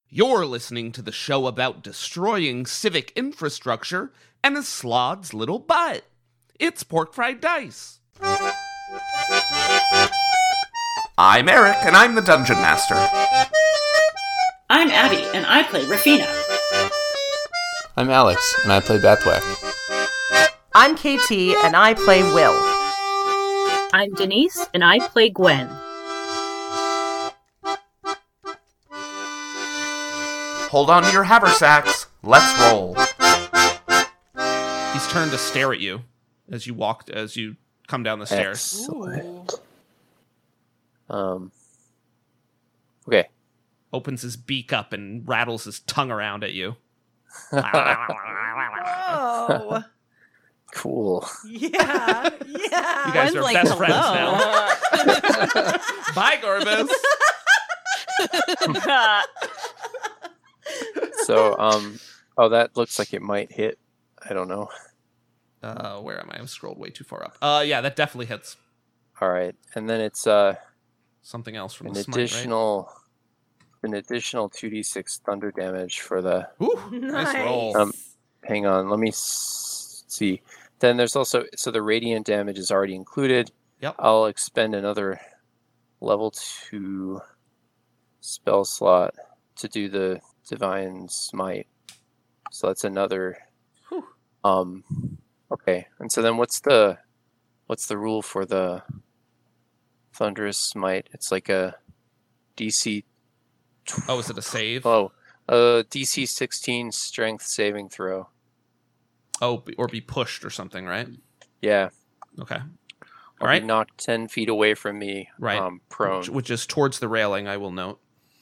You're listening to the show about destroying civic infrastructure and a slod's little butt. It's Pork Fried Dice. I'm Eric, and I'm the Dungeon Master. I'm Abby, and I play Rafina. I'm Alex, and I play Bathwack. I'm KT, and I play Will. I'm Denise, and I play Gwen. Hold on to your haversacks. Let's roll. He's turned to stare at you as you come down the stairs. Excellent. Okay. Opens his beak up and rattles his tongue around at you. Whoa! Cool. Yeah. You guys are best friends now. Bye, Gorbis. So, that looks like it might hit. I don't know. Where am I? I've scrolled way too far up. Yeah, that definitely hits. All right, and then it's Something else from an the smite, additional 2d6 thunder damage for the. Ooh, nice roll. Hang on, let me see. Then there's also the radiant damage is already included. Yep. I'll expend another level 2 spell slot to do the divine smite. So that's another. Whew. Okay, and so then what's the rule for the thunderous smite? It's like a DC. Oh, is it a save? DC 16 strength saving throw. Oh, or be pushed or something, right? Yeah. Okay. I'll All right. be knocked 10 feet away from me. Right. Prone. Which is towards the railing, I will note.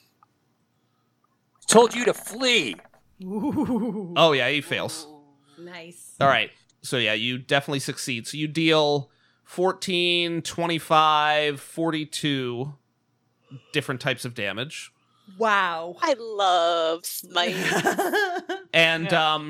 Told you to flee. Ooh. Oh, yeah, he fails. Nice. All right. So, yeah, you definitely succeed. So you deal 14, 25, 42 different types of damage. Wow. I love smite. And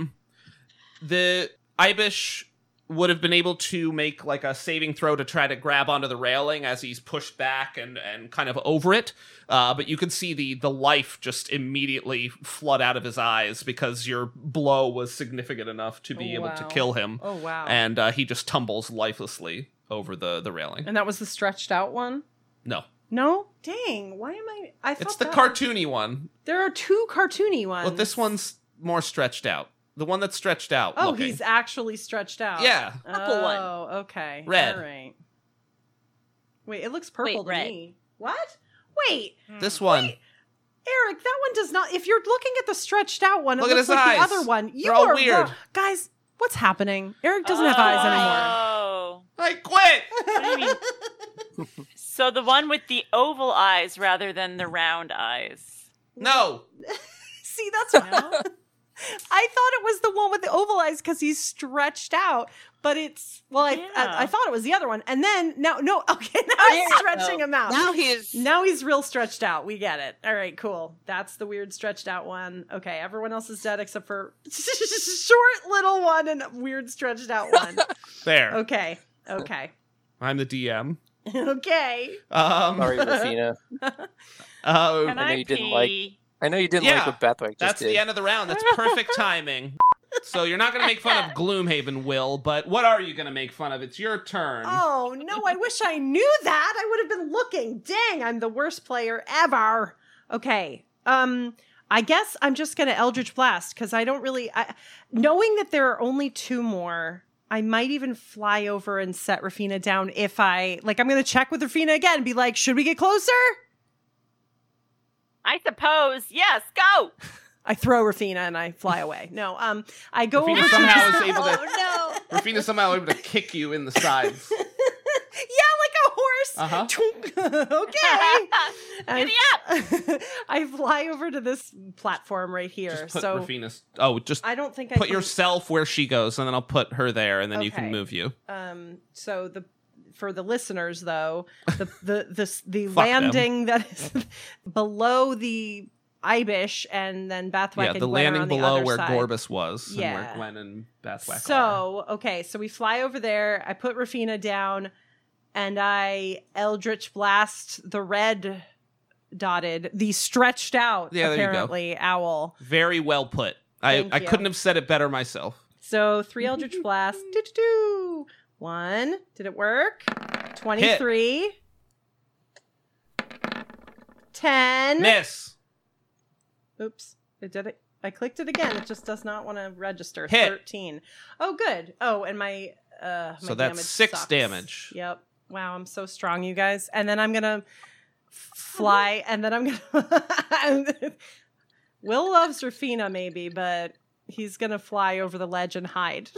the Ibish would have been able to make like a saving throw to try to grab onto the railing as he's pushed back and kind of over it. But you can see the life just immediately flood out of his eyes because your blow was significant enough to be able to kill him. Oh, wow. And he just tumbles lifelessly over the railing. And that was the stretched out one? No. No? Dang. Why am I thought It's the that cartoony one. There are two cartoony ones. Well, this one's more stretched out. The one that's stretched out. Oh, looking. He's actually stretched out. Yeah. Purple one. Oh, okay. Red. All right. Wait, it looks purple to red. me. What? Wait. This one. Wait. Eric, that one does not. If you're looking at the stretched out one, Look it at looks his like eyes. the other one. You They're all are weird. wrong. Guys, what's happening? Eric doesn't have eyes anymore. Oh. I quit! What do you mean? So the one with the oval eyes rather than the round eyes. No. See, that's what I thought it was the one with the oval eyes because he's stretched out, but it's I thought it was the other one, and then no, okay, now he's stretching him out. Now he's real stretched out. We get it. All right, cool. That's the weird stretched out one. Okay, everyone else is dead except for short little one and weird stretched out one. There. Okay. I'm the DM. Okay. Sorry, Rafina. Can know I you didn't pee? like- I know you didn't like what Bathwack just That's did. the end of the round. That's perfect timing. So you're not going to make fun of Gloomhaven, Will, but what are you going to make fun of? It's your turn. Oh, no, I wish I knew that. I would have been looking. Dang, I'm the worst player ever. Okay. I guess I'm just going to Eldritch Blast because I don't really... knowing that there are only two more, I might even fly over and set Rafina down if I'm going to check with Rafina again and be like, should we get closer? I suppose. Yes, go. I throw Rafina and I fly away. No, I go Rafina over somehow to... is able to... Oh Rafina somehow able to kick you in the sides. Yeah, like a horse. Uh-huh. Okay. Giddy up. I fly over to this platform right here. Just put So Rafina's... Oh, just I don't think I put can... yourself where she goes, and then I'll put her there, and then you can Okay. move you. So for the listeners though, the Fuck landing that is below the Ibish and then Bathwack Yeah, and the Gwen are landing on the below other where side. Gorbis was, and Yeah. where Gwen and Bathwack are. So, okay, so we fly over there, I put Rafina down, and I Eldritch Blast the red dotted the stretched out, Yeah, there you go. apparently, owl. Very well put. I Thank you. couldn't have said it better myself. So 3 Eldritch Blast. 1. Did it work? 23. 10. Miss. Oops. It did it. I clicked it again. It just does not want to register. Hit. 13. Oh, good. Oh, and my So my that's damage 6 sucks. damage. Yep. Wow, I'm so strong, you guys. And then I'm gonna fly, and then I'm gonna. Will loves Rafina maybe, but he's gonna fly over the ledge and hide.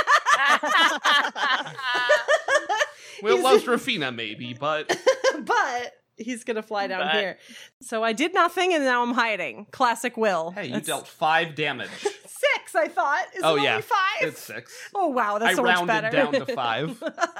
Will He's- loves Rafina, maybe, but but he's gonna fly down But- here. So I did nothing, and now I'm hiding. Classic Will. hey, you That's dealt 5 damage. 6. I thought. Is Oh, it yeah. only 5? It's 6. Oh wow, that's I so much rounded better. down to 5.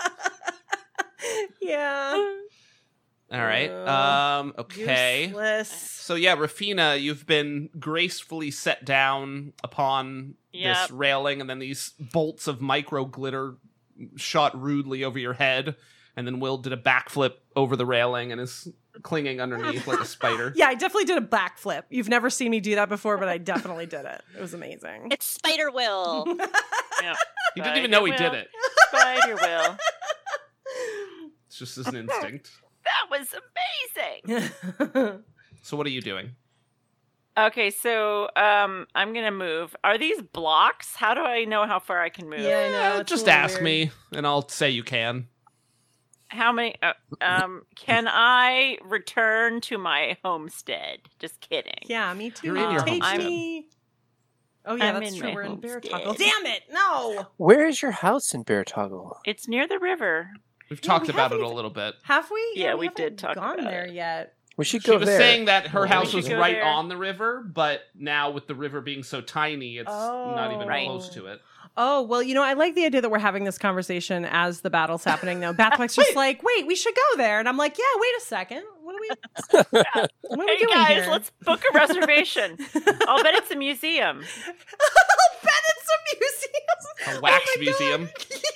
Yeah. All right. Okay. Useless. So yeah, Rafina, you've been gracefully set down upon Yep. this railing, and then these bolts of micro glitter shot rudely over your head, and then Will did a backflip over the railing and is clinging underneath like a spider. Yeah, I definitely did a backflip. You've never seen me do that before, but I definitely did it. It was amazing. It's Spider Will. Yeah. He didn't even know he did it. Spider Will. It's just an instinct. That was amazing. So what are you doing? Okay, so I'm gonna move. Are these blocks? How do I know how far I can move? Yeah, I know. It's a Just little ask weird. me, and I'll say you can. How many? Can I return to my homestead? Just kidding. Yeah, me too. You're in your Take homestead. me. Oh yeah, I'm that's in true. my We're in Bear homestead. Toggle. Damn it! No. Where is your house in Bear Toggle? It's near the river. We've Yeah, talked we about it haven't a even- little bit. Have we? Yeah, we we haven't did talk gone about there it. yet. We should She go was there. saying that her We house should was go right there. on the river, but now with the river being so tiny, it's not even Right. close to it. Oh, well, I like the idea that we're having this conversation as the battle's happening, though. Bathwack's just like, wait, we should go there. And I'm like, yeah, wait a second. What are we Hey doing guys, here? let's book a reservation. I'll bet it's a museum. I'll bet it's a museum. A wax Oh my museum.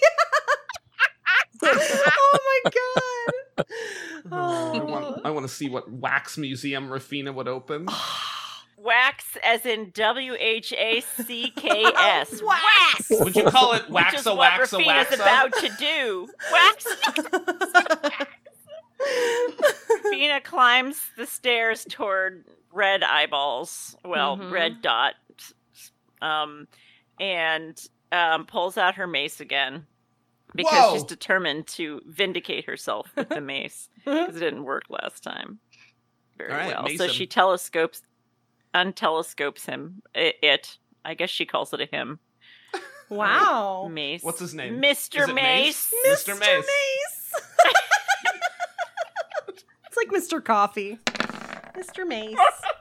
God. Oh my god. I want to see what wax museum Rafina would open. Wax as in WHACKS. Wax. Would you call it Which is waxa what waxa Rafina's waxa? about to do. Wax. Rafina climbs the stairs toward red eyeballs. Well, Mhm. red dot. And pulls out her mace again. Because Whoa. she's determined to vindicate herself with the mace. Because it didn't work last time very All right, well. mace So him. she untelescopes him. I guess she calls it a him. Wow. Mace. What's his name? Mr. Is it Mace. Mr. Mace. It's like Mr. Coffee. Mr. Mace.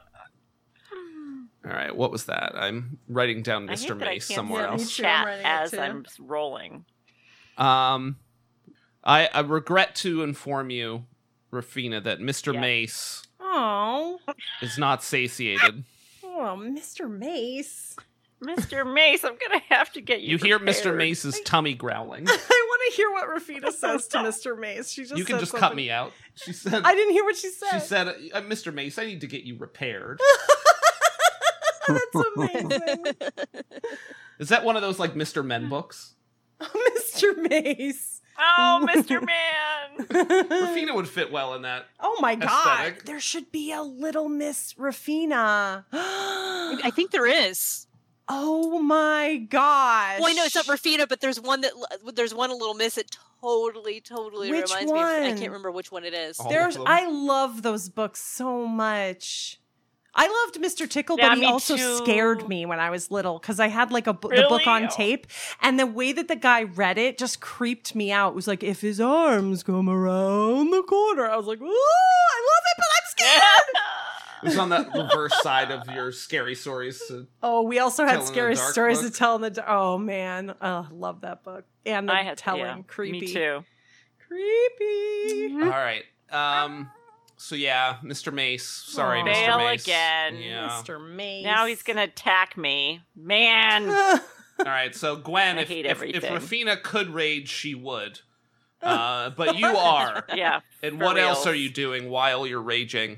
All right, what was that? I'm writing down I hate Mr. that I Mace can't somewhere Yeah, me else. too. I'm chat writing it as too. I'm rolling. I regret to inform you, Rafina, that Mr. Yeah. Mace Oh. is not satiated. Oh, Mr. Mace. Mr. Mace, I'm gonna have to get you. You hear Mr. prepared. Mace's tummy growling. I want to hear what Rafina says to Mr. Mace. She just You can said just something. cut me out. She said. I didn't hear what she said. She said, "Mr. Mace, I need to get you repaired." That's amazing. Is that one of those like Mr. Men books? Mr. Mace. Oh, Mr. Man. Rafina would fit well in that. Oh my god. Aesthetic. There should be a little Miss Rafina. I think there is. Oh my gosh. Well, I know it's not Rafina, but there's one a little miss that totally Which reminds me of. I one? can't remember which one it is. Oh. There's All of them. I love those books so much. I loved Mr. Tickle, Yeah, but he me also too. scared me when I was little because I had like the book Really? on tape, and the way that the guy read it just creeped me out. It was like, if his arms come around the corner, I was like, ooh, I love it, but I'm scared. It was on that reverse side of your scary stories. Oh, we also Tell had in the scary Dark stories book. to tell in the dark. Oh man, love that book and the I had telling. yeah, Creepy, Me too. creepy. All right. So yeah, Mr. Mace. Sorry, Aw. Mr. Fail Mace. again. Yeah. Mr. Mace. Now he's gonna attack me. Man. All right. So Gwen, I if hate if everything. Rafina could rage, she would. But you are. Yeah. And For what else reals. are you doing while you're raging?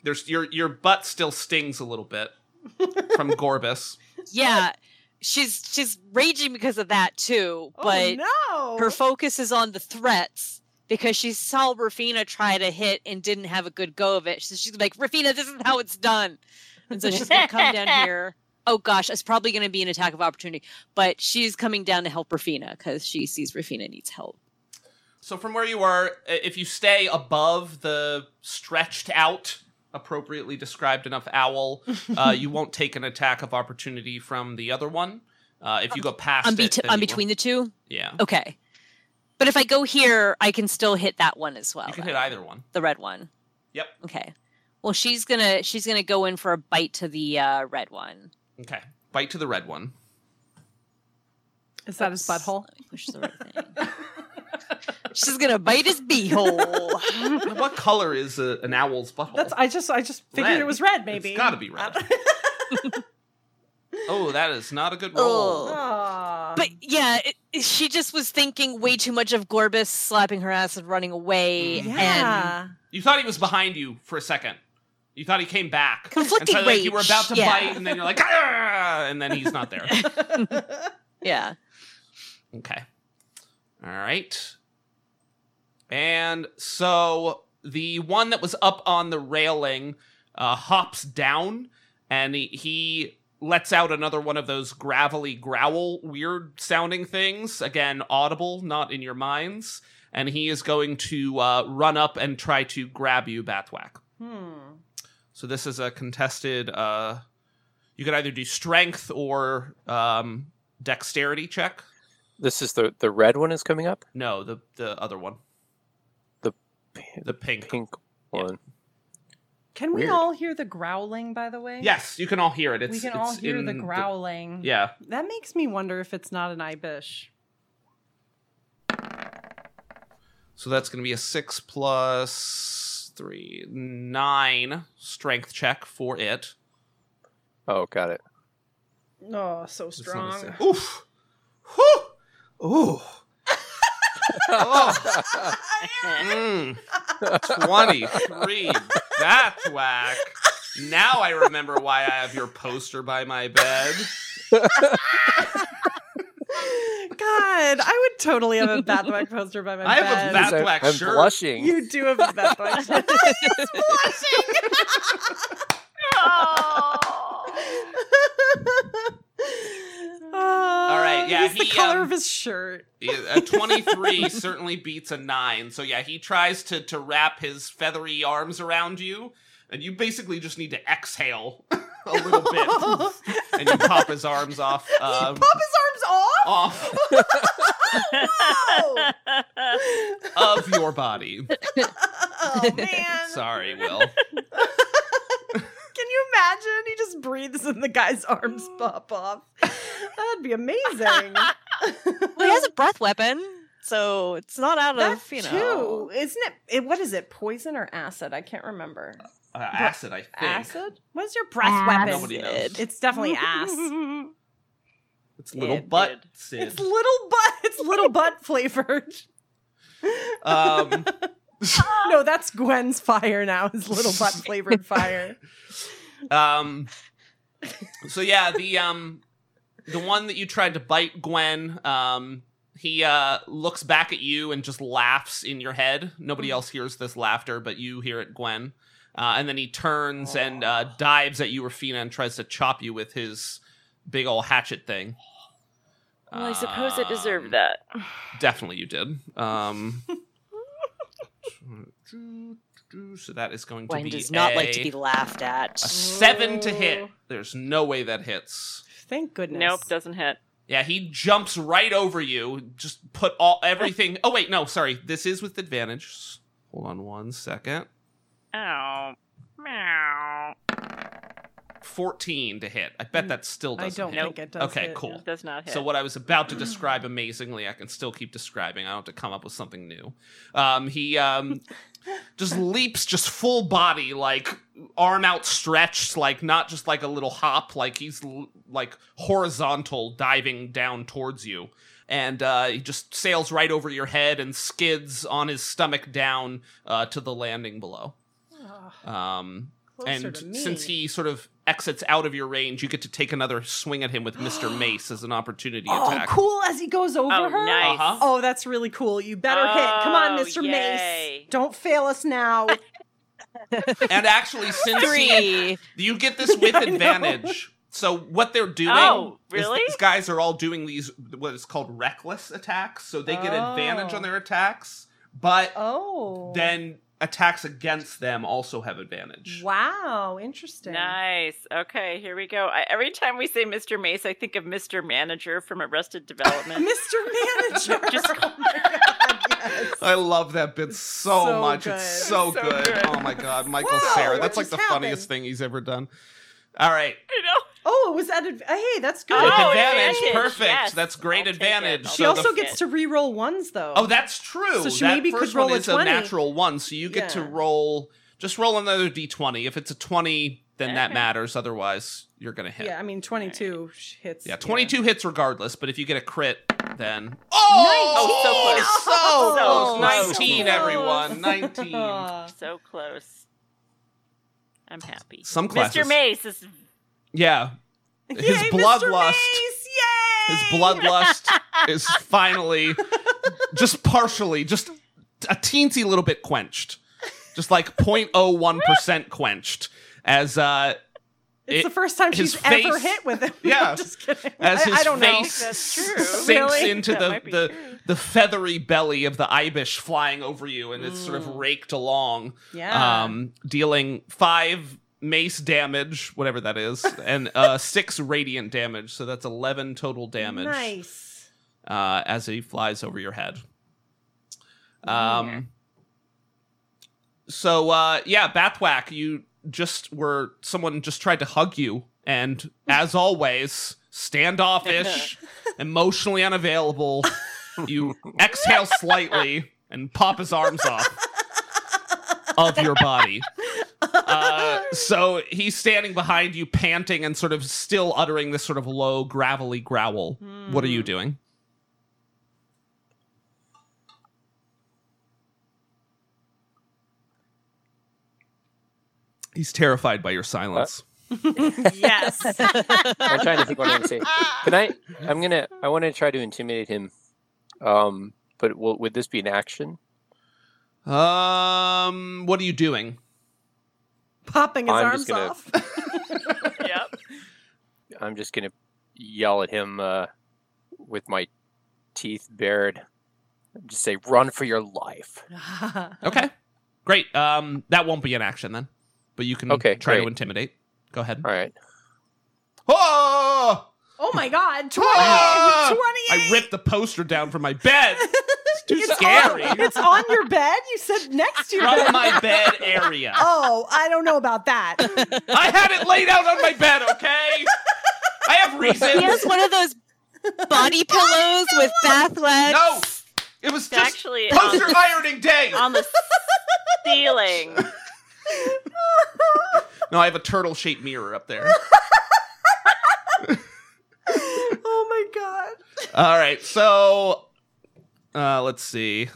There's your butt still stings a little bit from Gorbis. Yeah, she's raging because of that too. But oh, no. her focus is on the threats because she saw Rafina try to hit and didn't have a good go of it. So she's like, Rafina, this is how it's done. And so she's gonna come down here. Oh gosh, it's probably gonna be an attack of opportunity. But she's coming down to help Rafina because she sees Rafina needs help. So from where you are, if you stay above the stretched out, appropriately described enough owl, you won't take an attack of opportunity from the other one. If you go past I'm between the two? Yeah. Okay. But if I go here, I can still hit that one as well. You can hit either one. The red one. Yep. Okay. Well, she's gonna go in for a bite to the red one. Okay. Bite to the red one. Is that his butthole? Let me push the right thing. She's gonna bite his beehole. What color is an owl's butthole? I just figured Red. it was red. Maybe It's gotta be red. Oh, that is not a good roll. Aw. But yeah, she just was thinking way too much of Gorbis slapping her ass and running away. Yeah. You thought he was behind you for a second. You thought he came back. Conflicting and so, like, you were rage, about to yeah. bite, and then you're like, "Argh!" And then he's not there. Yeah. Okay. All right. And so the one that was up on the railing hops down, and he lets out another one of those gravelly growl, weird-sounding things. Again, audible, not in your minds. And he is going to run up and try to grab you, Bathwack. So this is a contested... you could either do strength or dexterity check. This is the red one is coming up? No, the other one. The pink. Pink one. Can we Weird. all hear the growling, by the way? Yes, you can all hear it. We can all hear the growling. Yeah. That makes me wonder if it's not an Ibish. So that's going to be a 6 plus 3, 9 strength check for it. Oh, got it. Oh, so It's not a strong. six. Oof. Whew. Ooh. Oh. 23. That's whack. Now I remember why I have your poster by my bed. God, I would totally have a Bathwack poster by my I bed. have a Bathwack I'm shirt. blushing. You do have a Bathwack shirt. All right, yeah, He's the he, color of his shirt. A 23 certainly beats a 9. So yeah, he tries to wrap his feathery arms around you, and you basically just need to exhale a little bit, and you pop his arms off. Pop his arms off? Off No! of your body. Oh, man. Sorry, Will. Can you imagine? He just breathes and the guy's arms pop off. That'd be amazing. Well, he has a breath weapon, so it's not out That of, you know. too. Isn't it? What is it? Poison or acid? I can't remember. Acid, I think. Acid? What's your breath weapon? Nobody knows. It's definitely ass. It's little Sid. butt, Sid. It's little butt. It's little butt flavored. No, that's Gwen's fire now. His little butt flavored fire. So yeah, the one that you tried to bite, Gwen, he looks back at you and just laughs in your head. Nobody else hears this laughter, but you hear it, Gwen. And then he turns and dives at you, Rafina, and tries to chop you with his big ol' hatchet thing. Well, I suppose it deserved that. Definitely you did. So that is going to Gwen be does not like to be laughed a at. 7 to hit. There's no way that hits. Thank goodness. Nope, doesn't hit. Yeah, he jumps right over you. Just put everything. Oh wait, no, sorry. This is with advantage. Hold on 1 second. Ow. Meow. 14 to hit. I bet that still I doesn't don't hit. think it does. Okay, hit. cool. It does not hit. So what I was about to describe amazingly, I can still keep describing. I don't have to come up with something new. He just leaps, just full body, like arm outstretched, like not just like a little hop, like he's like horizontal diving down towards you. And he just sails right over your head and skids on his stomach down to the landing below. Closer and to me. since he sort of exits out of your range, you get to take another swing at him with Mr. Mace as an opportunity attack. Cool, as he goes over Oh, her. nice. Uh-huh. Oh, that's really cool. You better hit. Come on, Oh, Mr. yay. Mace. Don't fail us now. And actually, since 3. you get this with advantage. So what they're doing Oh, is really? these guys are all doing these, what is called reckless attacks. So they get advantage on their attacks, but then attacks against them also have advantage. Wow, interesting. Nice. Okay, here we go. Every time we say Mr. Mace, I think of Mr. Manager from Arrested Development. Mr. Manager. Just oh my God, yes. I love that bit so much. good. It's so So good. good. Oh my God, Michael Wow, Cera. what That's like just the happened? funniest thing he's ever done. All right. I know. Oh, it was at hey, that's good. Oh, advantage. advantage. Perfect. Yes. That's great I'll take it. advantage. I'll She So also the- gets to re-roll ones though. Oh, that's true. So she that maybe could first roll one a is 20. a natural one, so you get to Yeah. roll. Just roll another d20. If it's a 20, then that Okay. matters. Otherwise, you're gonna hit. Yeah, I mean 22 hits. Yeah, 22 hits regardless. But if you get a crit, then Oh, so close. so So close. close. 19, everyone. 19. Aw. So close. I'm happy. Some classes. Mr. Mace is Yeah, his Yay, bloodlust. Mr. Mace, yay! His bloodlust is finally, just partially, just a teensy little bit quenched. Just like 0.01% quenched. As It's the first time his she's face- ever hit with him. Yeah. I'm just kidding. as his I don't know. face That's true. sinks Really? into That might be true. the feathery belly of the Ibish flying over you, and it's sort of raked along, Yeah. dealing 5 mace damage, whatever that is, and 6 radiant damage. So that's 11 total damage. Nice. As he flies over your head. So Bathwack, you someone just tried to hug you, and as always, standoffish, emotionally unavailable. You exhale slightly and pop his arms off of your body. So he's standing behind you, panting and sort of still uttering this sort of low, gravelly growl. What are you doing? He's terrified by your silence. yes. I'm trying to think what I'm gonna say. I want to try to intimidate him. But would this be an action? What are you doing? Popping his I'm arms just gonna- off. Yep. I'm just gonna yell at him with my teeth bared. Just say, "Run for your life!" Okay, great. That won't be an action then, but you can Okay, try to great. intimidate. Go ahead. All right. Oh! Oh my God, 20! Ah! 28! I ripped the poster down from my bed. It's too It's scary. It's on your bed? You said next to your From bed. my bed area. Oh, I don't know about that. I had it laid out on my bed, okay? I have reasons. He has one of those body pillows with bath legs. No! It was It's just actually poster ironing day. on the ceiling. No, I have a turtle-shaped mirror up there. Oh my God. All right, so let's see.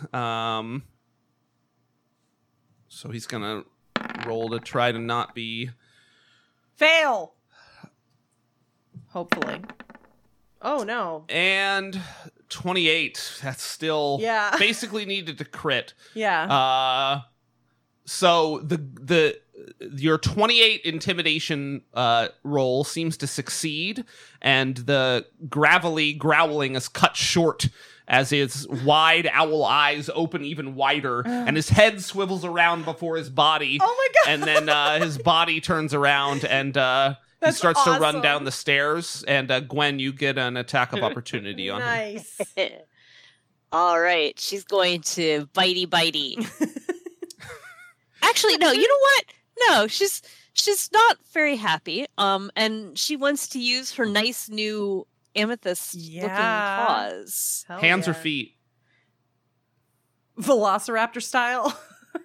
So he's gonna roll to try to not be. Fail. Hopefully. Oh no. And 28. That's still Yeah. basically needed to crit. Yeah. So your 28 intimidation roll seems to succeed, and the gravelly growling is cut short as his wide owl eyes open even wider, and his head swivels around before his body. Oh my God. And then his body turns around, and he That's starts to run awesome. down the stairs. And Gwen, you get an attack of opportunity on him. Nice. All right, she's going to bitey. Actually, no. You know what? No, she's not very happy. And she wants to use her nice new amethyst-looking Yeah. claws. Hell Hands or yeah. feet? Velociraptor style.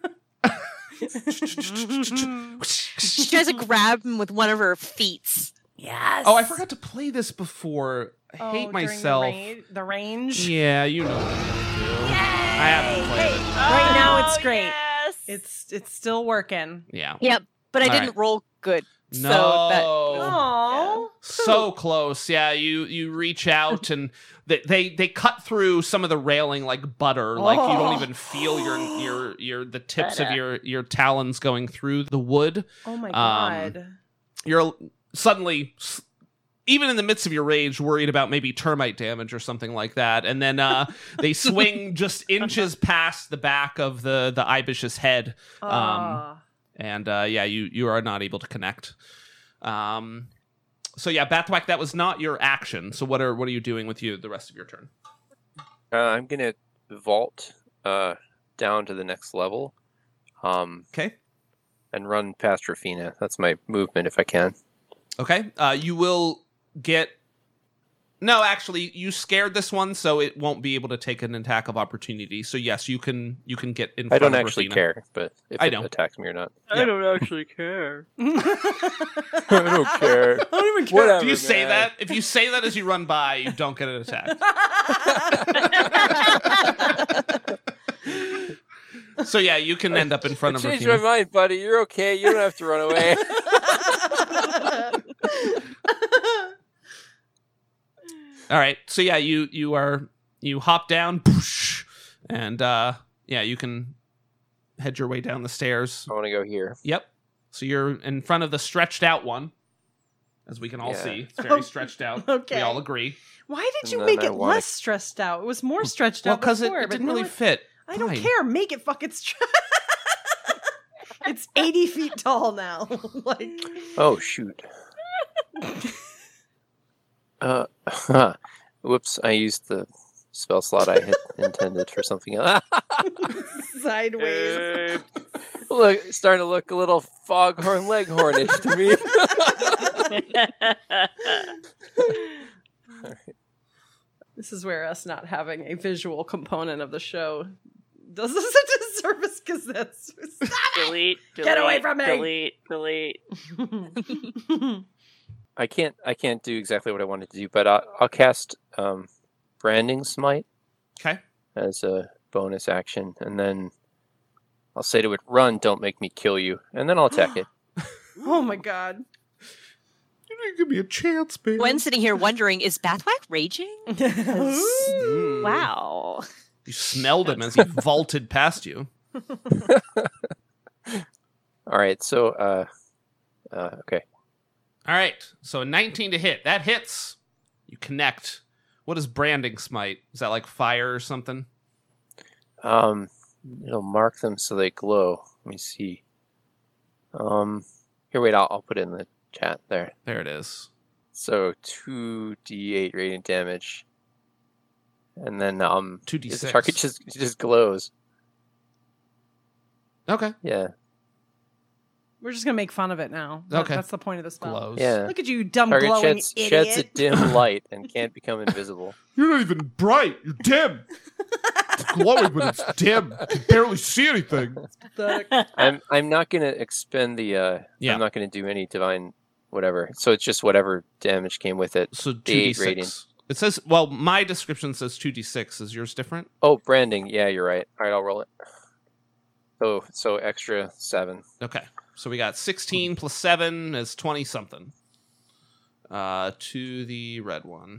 She tries to grab him with one of her feet. Yes. Oh, I forgot to play this before. I hate myself. The range. Yeah, you know what I'm gonna do. I haven't played Hey, right now it's Oh, great. Yes. It's still working. it. Yeah. Yep. but I All didn't right. roll good. No. So that, Oh, So close. Yeah, you reach out and they cut through some of the railing like butter. Like you don't even feel your the tips of your talons going through the wood. oh my god. You're suddenly, even in the midst of your rage, worried about maybe termite damage or something like that. And then they swing just inches past the back of the Ibish's head. And yeah, you are not able to connect. So yeah, Bathwack, that was not your action. So what are you doing with the rest of your turn? I'm gonna vault down to the next level. Okay. And run past Rafina. That's my movement if I can. Okay. You will get. No, actually, you scared this one, so it won't be able to take an attack of opportunity. So yes, you can get in front I don't of actually Rafina. care, but if I it know. attacks me or not. I don't actually care. I don't care. I don't even care. Whatever, If you say man. that, if you say that as you run by, you don't get an attack. So yeah, you can end up in front I of changed my Rafina. mind, buddy. You're okay. You don't have to run away. All right. So yeah, you hop down, and yeah, you can head your way down the stairs. I want to go here. Yep. So you're in front of the stretched out one, as we can all Yeah. see. It's very stretched out. Okay. We all agree. Why did And you then make I it wanna- less stressed out? It was more stretched Well, out because before. it but didn't now really fit. I don't Fine. care. Make it fucking straight. It's 80 feet tall now. Like, Oh shoot. Whoops! I used the spell slot I had intended for something else. sideways. Look, it's starting to look a little foghorn leghornish to me. This is where us not having a visual component of the show does us a disservice because that's. delete, Get away from me! Delete. I can't do exactly what I wanted to do, but I'll cast Branding Smite Okay. as a bonus action, and then I'll say to it, "Run! Don't make me kill you," and then I'll attack it. Oh my god. You didn't give me a chance, man. Gwen's sitting here wondering, is Bathwack raging? Mm. Wow. You smelled him as he vaulted past you. All right, so okay. All right. So a 19 to hit. That hits. You connect. What is branding smite? Is that like fire or something? It'll mark them so they glow. Let me see. Here, wait. I'll put it in the chat there. There it is. So 2d8 radiant damage, and then the 2d6. target just glows. Okay. Yeah, We're just gonna make fun of it now. Okay. That's the point of the spell. Glows. yeah. Look at you, dumb Target glowing sheds idiot. a dim light and can't become invisible. You're not even bright. You're dim. It's glowing, but it's dim. You can barely see anything. Pathetic. I'm not gonna expend the Yeah. I'm not gonna do any divine whatever. So it's just whatever damage came with it. So The 8 2d6. radiant. It says, well, my description says 2d6. Is yours different? Oh, branding. Yeah, you're right. All right, I'll roll it. So extra 7. Okay. So we got 16 plus 7 is 20 something. To the red one.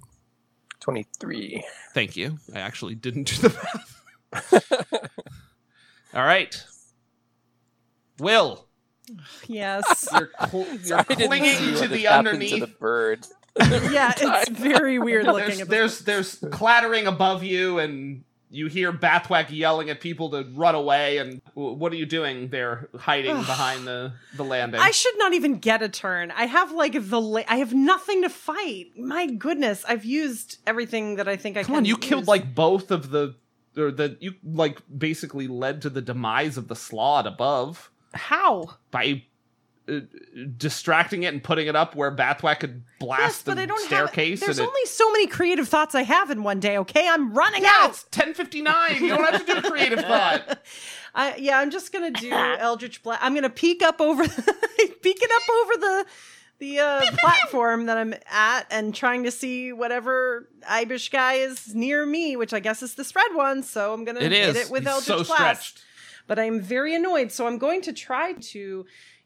23. Thank you. I actually didn't do the math. All right. Will, Yes. you're I didn't clinging see to what the happened underneath. to the bird. Yeah, it's very weird looking. There's clattering above you, and you hear Bathwack yelling at people to run away. And what are you doing there, hiding behind the landing? I should not even get a turn. I have like I have nothing to fight. My goodness, I've used everything that I think I Come can. on, you use. killed like both of you like basically led to the demise of the slot above How? by distracting it and putting it up where Bathwack could blast Yes, but the I don't staircase. have. There's and only so many creative thoughts I have in one day. Okay, I'm running yeah, out. it's 10:59. You don't have to do a creative thought. I'm just gonna do Eldritch Blast. I'm gonna peek up over the platform that I'm at and trying to see whatever Ibish guy is near me, which I guess is this red one. So I'm gonna It hit is. it with He's Eldritch so Blast. stretched. But I'm very annoyed, so I'm going to try to,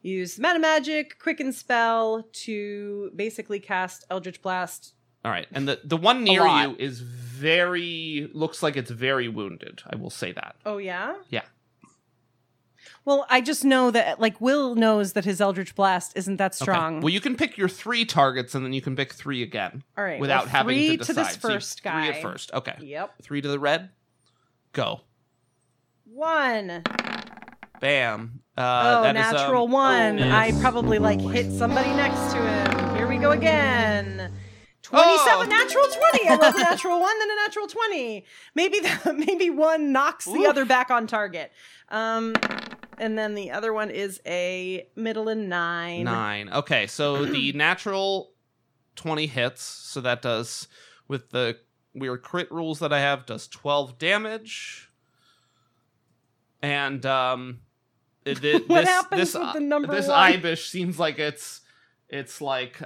use meta magic, quicken spell to basically cast Eldritch Blast. All right, and the one near lot. you is looks like it's very wounded. I will say that. Oh, yeah? Yeah. Well, I just know that, like, Will knows that his Eldritch Blast isn't that strong. Okay. Well, you can pick your 3 targets, and then you can pick 3 again. All right. Without having to 3 decide. to this So you- first guy. 3 at first. Okay. Yep. 3 to the red. Go. 1. Bam. Natural is, 1. oh, I probably, like, hit somebody next to him. Here we go again. 27, natural 20. I rolled a natural 1, then a natural 20. Maybe one knocks the other back on target. And then the other one is a middling 9. 9. Okay, so the natural 20 hits. So that does, with the weird crit rules that I have, does 12 damage. And What happens with the number this 1? Ibish seems like it's like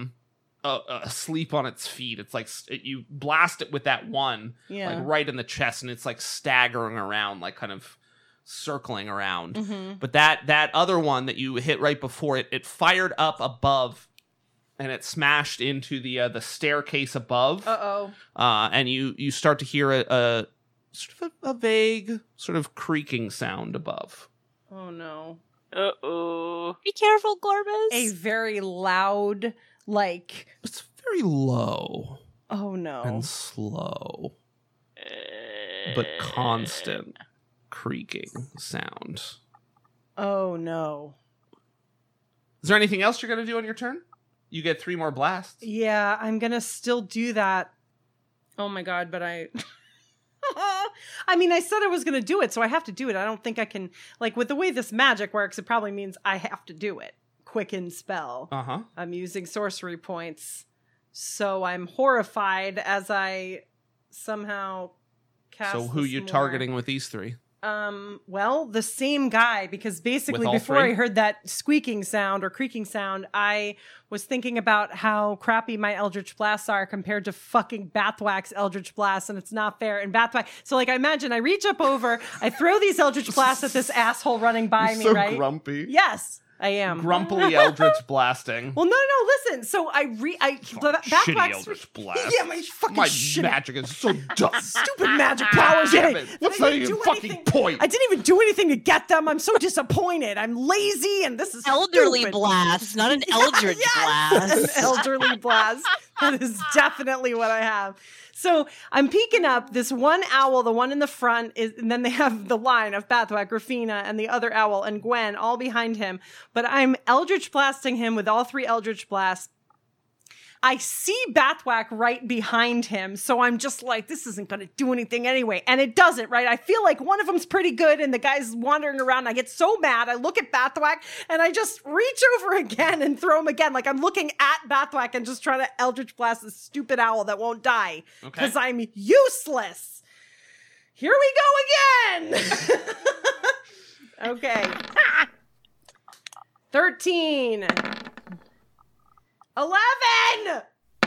asleep on its feet. It's like you blast it with that one, Yeah. like right in the chest, and it's like staggering around, like kind of circling around. Mm-hmm. But that other one that you hit right before it fired up above, and it smashed into the staircase above. Uh-oh. And you start to hear a sort of a vague sort of creaking sound above. Oh, no. Uh-oh. Be careful, Gorbis. A very loud, like, It's very low oh, no. and slow, but constant creaking sound. Oh, no. Is there anything else you're going to do on your turn? You get 3 more blasts. Yeah, I'm gonna still do that. Oh my god, but I mean, I said I was gonna do it, so I have to do it. I don't think I can, like, with the way this magic works, it probably means I have to do it. Quicken spell. Uh-huh. I'm using sorcery points. So I'm horrified as I somehow cast So who this you more. targeting with these 3? Well, the same guy, because basically With all before 3? I heard that squeaking sound or creaking sound, I was thinking about how crappy my Eldritch Blasts are compared to fucking Bathwack's Eldritch Blasts, and it's not fair. And Bathwack, so like I imagine I reach up over, I throw these Eldritch Blasts at this asshole running by me, right? grumpy. Yes, I am. Grumpily Eldritch blasting. Well, no, listen. So Shitty Bathwack's Eldritch blast. Yeah, my fucking My shitty magic is so dumb. stupid magic powers. Damn Yeah, it. What's I the didn't do fucking anything. point? I didn't even do anything to get them. I'm so disappointed. I'm lazy, and this is elderly stupid. blast, not an eldritch Yes, blast. an elderly blast. That is definitely what I have. So I'm peeking up. This one owl, the one in the front, and then they have the line of Bathwack, Rafina, and the other owl, and Gwen all behind him. But I'm Eldritch blasting him with all 3 Eldritch blasts. I see Bathwack right behind him, so I'm just like, this isn't going to do anything anyway. And it doesn't, right? I feel like one of them's pretty good, and the guy's wandering around. I get so mad. I look at Bathwack, and I just reach over again and throw him again. Like I'm looking at Bathwack and just trying to Eldritch blast this stupid owl that won't die. Okay. Because I'm useless. Here we go again. Okay. 13. 11!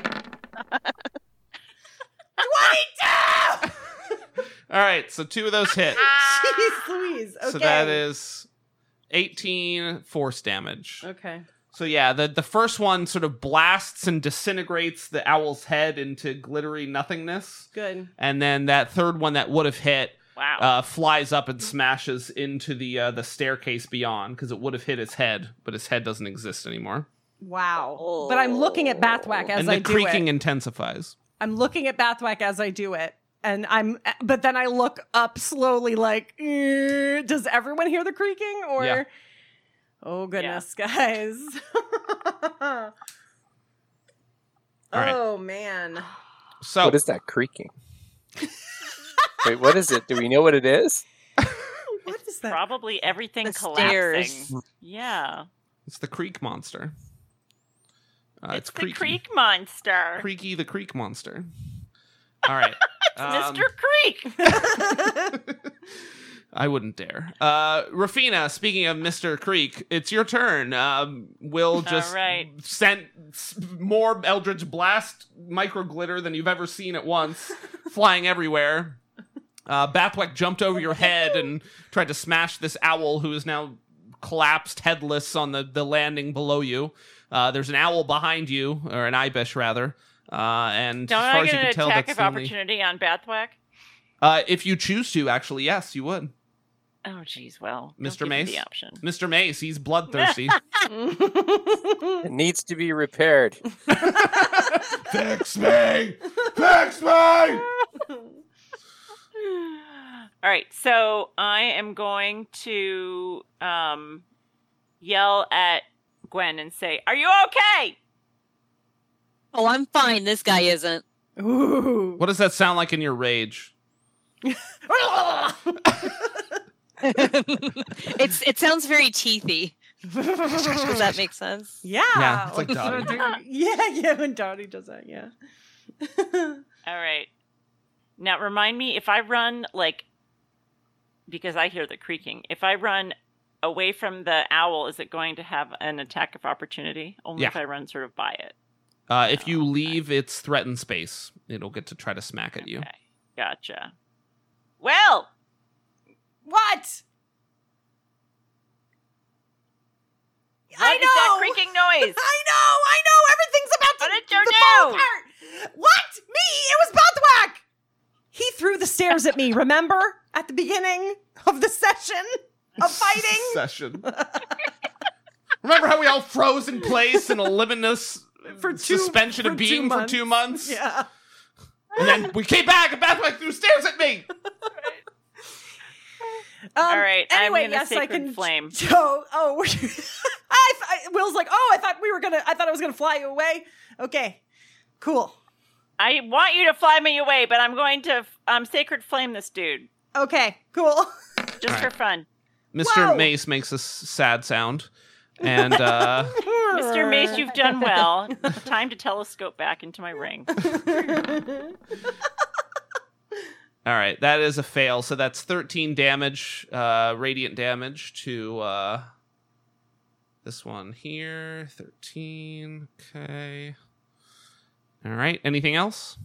22! All right, so 2 of those hit. Jeez Louise. Okay. So that is 18 force damage. Okay. So yeah, the first one sort of blasts and disintegrates the owl's head into glittery nothingness. Good. And then that third one that would have hit Wow. flies up and smashes into the staircase beyond, because it would have hit its head, but its head doesn't exist anymore. Wow. But I'm looking at Bathwack as And I the do creaking it. intensifies. I'm looking at Bathwack as I do it. But then I look up slowly like, does everyone hear the creaking? Or, Yeah. oh goodness, guys. right. Oh man. So What is that creaking? Wait, what is it? Do we know what it is? What is that? Probably everything The collapsing. stairs. Yeah. it's the creek monster. It's the Creaky. Creek Monster. Creaky the creek monster. All right. Mr. Creek. I wouldn't dare. Rafina, speaking of Mr. Creek, it's your turn. We'll just All right. send more Eldritch Blast micro glitter than you've ever seen at once, flying everywhere. Bathwack jumped over your head and tried to smash this owl who is now collapsed headless on the landing below you. There's an owl behind you, or an Ibish rather. And Don't as far I as you get can an tell, attack that's of the only... opportunity on Bathwack? If you choose to, actually, yes, you would. Oh, geez, well, Mr. don't give me Mace? the option. Mr. Mace, he's bloodthirsty. It needs to be repaired. Fix me! Fix me! All right, so I am going to yell at Gwen and say, "Are you okay?" Oh, I'm fine. This guy isn't. Ooh. What does that sound like in your rage? It sounds very teethy. Does that make sense? Yeah. Yeah, it's like Dottie. yeah, when Dottie does that, yeah. All right. Now remind me, if I run because I hear the creaking, if I run away from the owl, is it going to have an attack of opportunity? Only if I run sort of by it. If you leave its threatened space, it'll get to try to smack at you. Okay, gotcha. Well, What? what is that creaking noise? I know. Everything's about to What did you fall do? apart. What? Me? It was Bathwack. He threw the stairs at me, remember? At the beginning of the session of fighting? Session. Remember how we all froze in place in a limitless suspension of being for 2 months? Yeah. And then we came back and Bathwack threw stairs at me! All right, Anyway, I'm gonna yes, I Sacred can. Flame. Will's like, I thought I was gonna fly you away. Okay, cool. I want you to fly me away, but I'm going to Sacred Flame this dude. Okay, cool. Just for fun. Mr. Whoa. Mace makes a sad sound. And, Mr. Mace, you've done well. Time to telescope back into my ring. all right, that is a fail. So that's 13 damage, radiant damage to this one here. 13. Okay. All right. Anything else?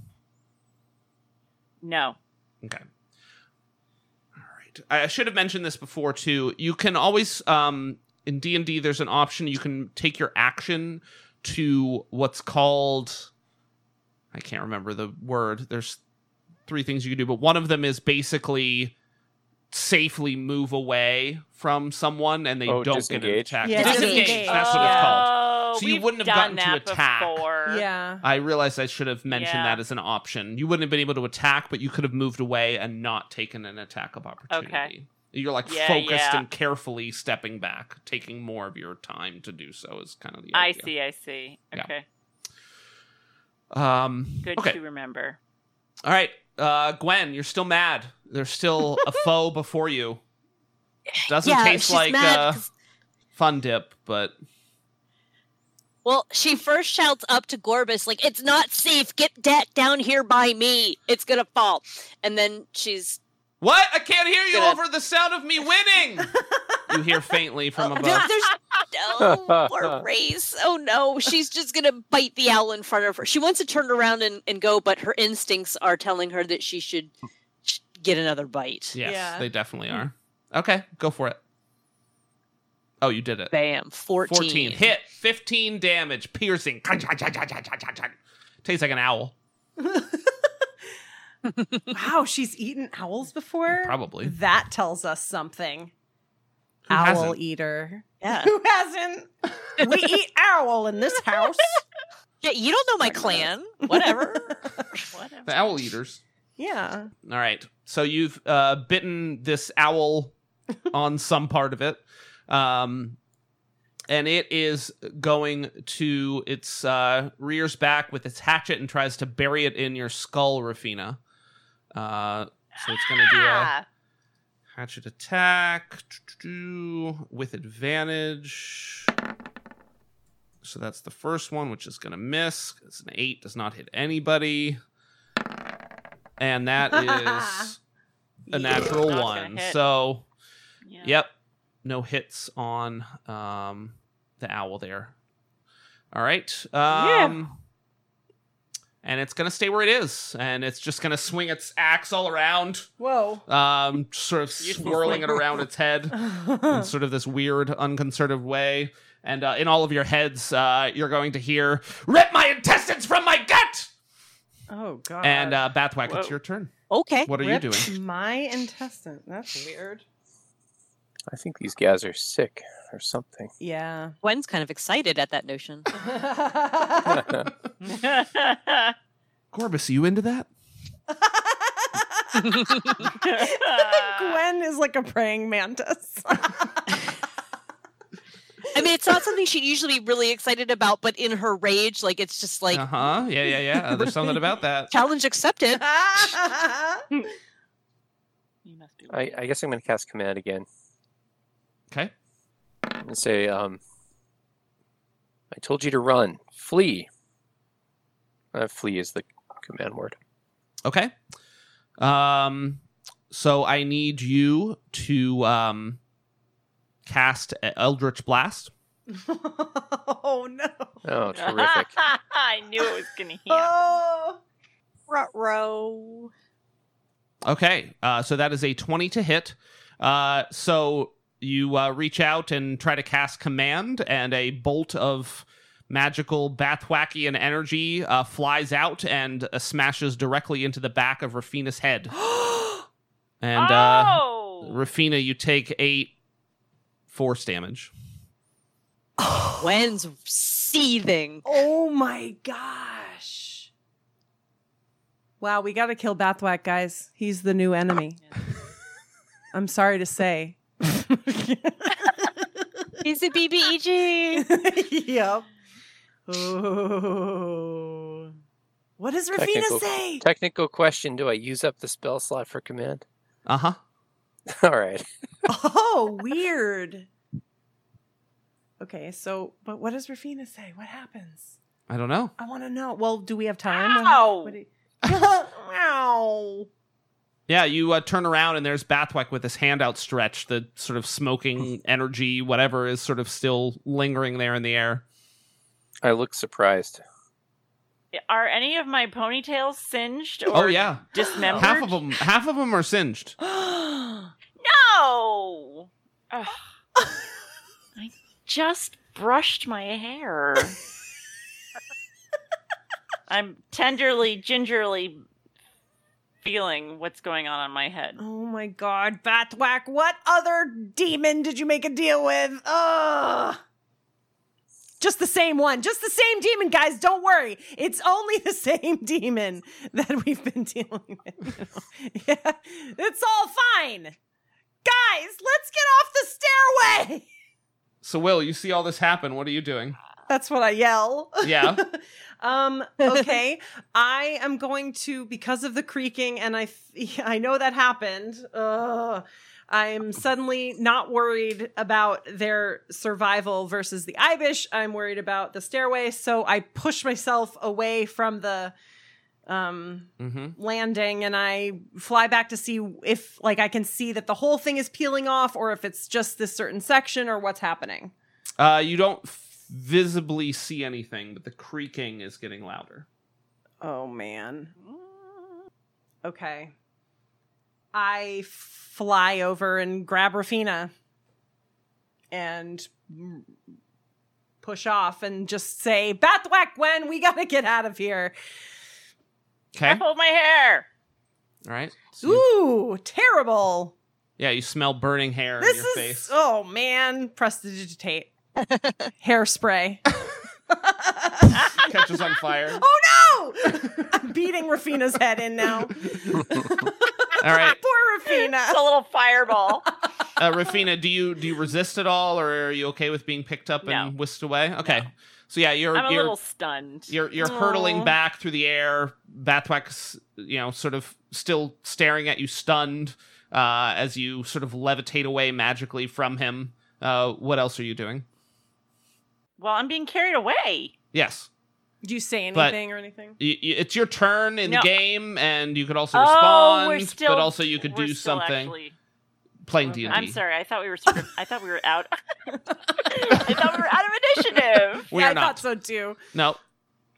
No. Okay. All right. I should have mentioned this before too. You can always in D&D there's an option you can take your action to what's called, I can't remember the word. There's 3 things you can do, but one of them is basically safely move away from someone and they don't get an disengage? attack. Yeah, disengage. That's what it's called. Oh, So you we've wouldn't have done gotten to that attack. before. Yeah. I realized I should have mentioned Yeah. that as an option. You wouldn't have been able to attack, but you could have moved away and not taken an attack of opportunity. Okay. You're like Yeah, focused yeah. and carefully stepping back, taking more of your time to do so is kind of the I idea. see. Yeah. Okay. Good Okay. to remember. All right. Gwen, you're still mad. There's still a foe before you. Doesn't Yeah, taste she's like mad 'cause- fun dip, but Well, she first shouts up to Gorbis, like, "It's not safe. Get that down here by me. It's gonna fall." And then she's what? I can't hear you Gonna- over the sound of me winning. You hear faintly from above. there's more race. Oh no, she's just gonna bite the owl in front of her. She wants to turn around and go, but her instincts are telling her that she should get another bite. Yes, Yeah. they definitely are. Okay, go for it. Oh, you did it. Bam, 14. Hit. 15 damage. Piercing. Tastes like an owl. Wow, she's eaten owls before? Probably. That tells us something. Who Owl hasn't? eater. Yeah. Who hasn't? We eat owl in this house. Yeah, you don't know my clan. Whatever. Whatever. The owl eaters. Yeah. All right. So you've bitten this owl on some part of it. And it is going to its rears back with its hatchet and tries to bury it in your skull, Rafina. So it's going to do a hatchet attack with advantage. So that's the first one, which is going to miss. It's an 8, does not hit anybody. And that is a natural Not gonna 1. hit. So, Yeah. yep, no hits on the owl there. All right. and it's going to stay where it is, and it's just going to swing its axe all around, Whoa. sort of swirling it around its head in sort of this weird, unconcerted way. And in all of your heads, you're going to hear, "Rip my intestines from my gut!" Oh, God. And Bathwack, it's Whoa. your turn. Okay. What are you Rip doing? my intestine. That's weird. I think these guys are sick or something. Yeah. Gwen's kind of excited at that notion. Gorbis, are you into that? Gwen is like a praying mantis. I mean, it's not something she'd usually be really excited about, but in her rage, like it's just like Uh-huh. Yeah. There's something about that. challenge accepted. You must be. I guess I'm going to cast command again Okay. and say, I told you to run. Flee. Flee is the command word. Okay. So I need you to cast Eldritch Blast. Oh, no. Oh, terrific. I knew it was going to happen. Oh. Ruh-roh. Okay. So that is a 20 to hit. So you reach out and try to cast command, and a bolt of magical Bathwackian energy flies out and smashes directly into the back of Rafina's head. And Oh! Rafina, you take 8 force damage. Gwen's seething. Oh, my gosh. Wow, we got to kill Bathwack, guys. He's the new enemy. I'm sorry to say. He's a BBEG. Yep. Oh. What does Rafina say? Technical question, do I use up the spell slot for command? Uh-huh. All right. Oh, weird. Okay, so, but what does Rafina say? What happens? I don't know. I want to know. Well, do we have time? Ow! What do you- Ow. Yeah, you turn around and there's Bathwack with his hand outstretched. The sort of smoking energy, whatever, is sort of still lingering there in the air. I look surprised. Are any of my ponytails singed or Oh yeah, dismembered? half of them are singed. No! Ugh. I just brushed my hair. I'm tenderly, gingerly feeling what's going on my head. Oh my god, Bathwack, what other demon did you make a deal with? Ugh. Just the same one. Just the same demon, guys. Don't worry. It's only the same demon that we've been dealing with. Yeah, it's all fine. Guys, let's get off the stairway. So Will, you see all this happen. What are you doing? That's what I yell. Yeah. Okay. I am going to, because of the creaking, and I know that happened. I'm suddenly not worried about their survival versus the Ibish. I'm worried about the stairway. So I push myself away from the landing, and I fly back to see if, like, I can see that the whole thing is peeling off, or if it's just this certain section, or what's happening. You don't visibly see anything, but the creaking is getting louder. Oh, man. Okay. I fly over and grab Rafina and push off and just say, Bathwack, Gwen, we gotta get out of here. Okay. I pulled my hair. All right. So you- Ooh, terrible. yeah, you smell burning hair This in your is, face. oh man, prestidigitate. Hairspray. Catches on fire. Oh no! I'm beating Rafina's head in now. All right. Poor Rafina. It's a little fireball. Rafina, do you resist at all, or are you okay with being picked up and No. whisked away? Okay. So yeah, I'm a little stunned. You're hurtling back through the air. Bathwack's, sort of still staring at you, stunned, as you sort of levitate away magically from him. What else are you doing? Well, I'm being carried away. Yes. Do you say But- anything or anything? It's your turn in No. the game, and you could also Oh, we're respond, still. but also you could we're do still something. Actually, Playing D&D. I'm sorry. I thought we were I thought we were out. I thought we were out of initiative. We yeah, are I not. thought so too. No.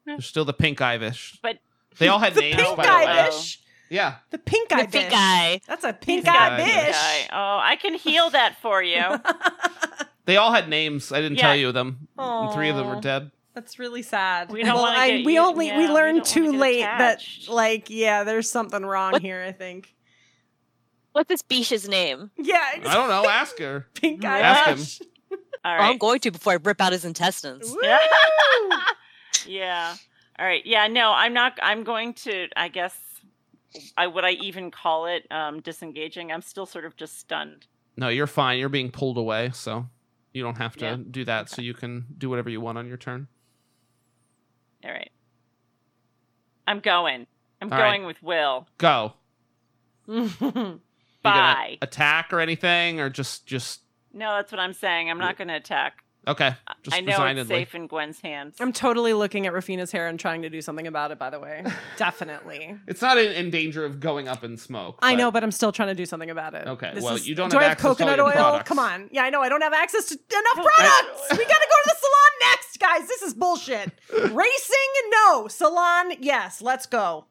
There's still the pink Ibish. But They all had The names, pink by the way. Ibish. Yeah. The pink eye The pink bish. eye. That's a pink Pink eye eye bish. guy. Oh, I can heal that for you. They all had names. I didn't Yeah. tell you them. And 3 of them were Aw. dead. That's really sad. We don't Well, wanna get we you- only yeah, we we learned don't wanna too get late attached. that like there's something wrong What? here. I think. What's this Bish's name? Yeah, I don't know. Ask her. pink eye Ask him. bish. All Well, I'm right. going to before I rip out his intestines. Woo! Yeah. All right. Yeah. No, I'm not. I'm going to. I guess. Would I even call it disengaging? I'm still sort of just stunned. No, you're fine. You're being pulled away, so you don't have to Yeah. do that. So you can do whatever you want on your turn. All right. I'm going. I'm All going right. with Will. Go. You gonna Bye. attack or anything, or just No, that's what I'm saying. I'm not going to attack. okay? Just I know resignedly. it's safe in Gwen's hands. I'm totally looking at Rafina's hair and trying to do something about it. By the way, definitely. It's not in danger of going up in smoke. I know, but I'm still trying to do something about it. Okay, This well, is- you don't do have I have access to all coconut your oil? products. Come on. Yeah, I know. I don't have access to enough products. We gotta go to the salon next, guys. This is bullshit. Racing, no. Salon, yes. Let's go.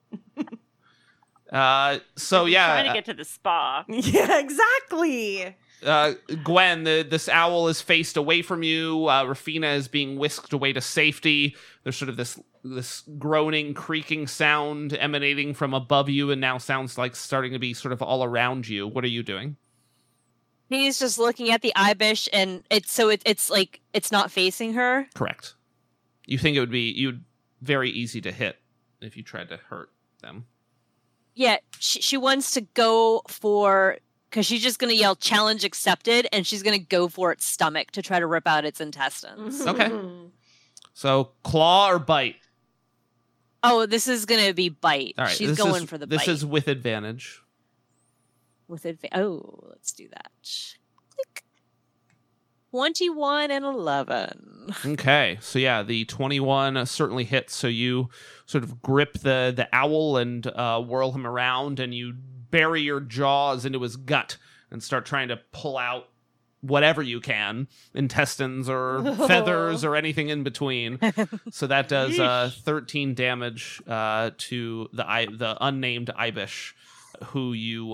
So I'm yeah, trying to get to the spa. Yeah, exactly. Gwen, this owl is faced away from you. Rafina is being whisked away to safety. There's sort of this groaning, creaking sound emanating from above you, and now sounds like starting to be sort of all around you. What are you doing? He's just looking at the Ibish, and it's like it's not facing her. Correct. You think it would be very easy to hit if you tried to hurt them. Yeah, she wants to go for because she's just gonna yell "challenge accepted," and she's gonna go for its stomach to try to rip out its intestines. Okay. So claw or bite? Oh, this is gonna be bite. All right. She's this going is, for the This bite is with advantage. with Oh, let's do that. Click. 21 and 11. Okay, so yeah, the 21 certainly hits. So you sort of grip the owl and whirl him around, and you bury your jaws into his gut and start trying to pull out whatever you can, intestines or feathers or anything in between. So that does 13 damage to the unnamed Ibish, who you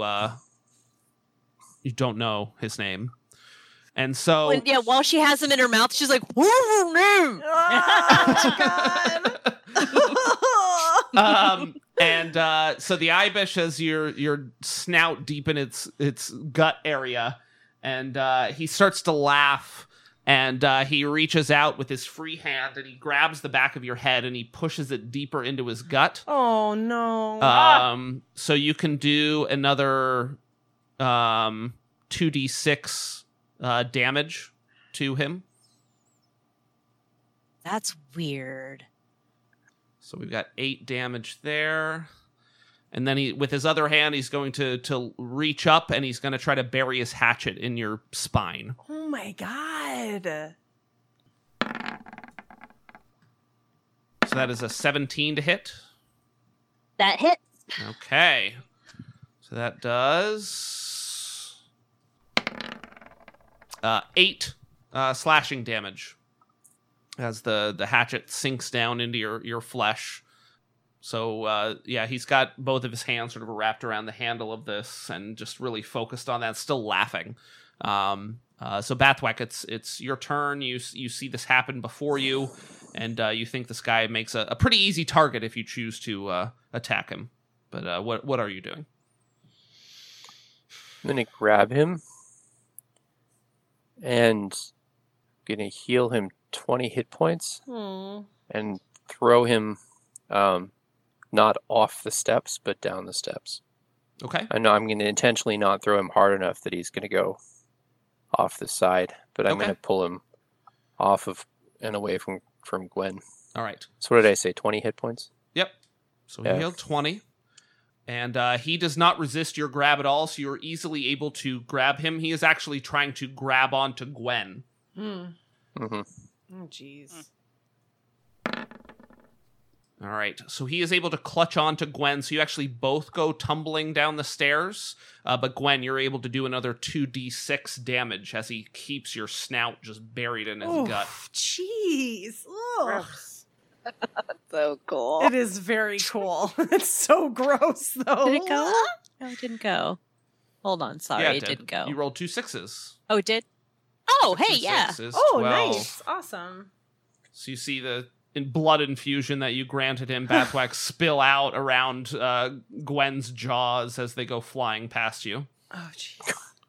don't know his name. And so While she has him in her mouth, she's like, "Woo, Oh, God. So the Ibish has your snout deep in its gut area, and he starts to laugh, and he reaches out with his free hand and he grabs the back of your head and he pushes it deeper into his gut. Oh, no. So you can do another 2d6 damage to him. That's weird." So we've got 8 damage there. And then he, with his other hand, he's going to reach up and he's going to try to bury his hatchet in your spine. Oh, my God. So that is a 17 to hit. That hits. Okay. So that does 8 slashing damage as the hatchet sinks down into your flesh. So he's got both of his hands sort of wrapped around the handle of this and just really focused on that, still laughing. So Bathwack, it's your turn. You see this happen before you, and you think this guy makes a pretty easy target if you choose to attack him. But what are you doing? I'm gonna grab him and gonna heal him 20 hit points and throw him not off the steps but down the steps. Okay. I know I'm gonna intentionally not throw him hard enough that he's gonna go off the side, but I'm Okay. gonna pull him off of and away from Gwen. All right. So what did I say? 20 hit points? Yep. So he Yeah. healed 20. And he does not resist your grab at all, so you're easily able to grab him. He is actually trying to grab onto Gwen. Mm-hmm. Oh, jeez. All right. So he is able to clutch onto Gwen, so you actually both go tumbling down the stairs. But Gwen, you're able to do another 2d6 damage as he keeps your snout just buried in his gut. Jeez. Ugh. So cool. It is very cool. It's so gross, though. Did it go? No, it didn't go. Hold on. Sorry, Yeah, it didn't go. You rolled 2 6s. Oh, it did? Oh, hey, 2 yeah. 6s, Oh, 12. nice. Awesome. So you see the blood infusion that you granted him, Bathwax, spill out around Gwen's jaws as they go flying past you. Oh, jeez.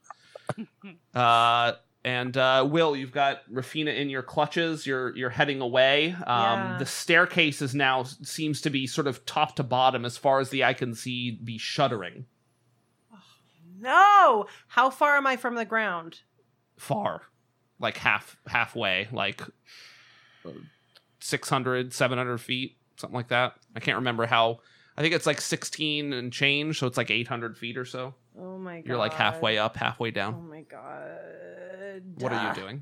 And Will, you've got Rafina in your clutches. You're heading away. Yeah. The staircase is now seems to be sort of top to bottom, as far as the eye can see, be shuddering. No! How far am I from the ground? Far, like halfway, like 600, 700 feet, something like that. I can't remember how. I think it's like 16 and change, so it's like 800 feet or so. Oh my god. You're like halfway up, halfway Oh down. my god. What are you doing?